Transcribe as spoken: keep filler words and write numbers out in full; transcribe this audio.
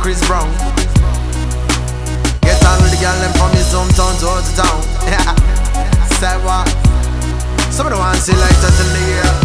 Chris Brown. Get on with the girl them from his hometown to out of town. Say what? Some of the ones see like that in the air.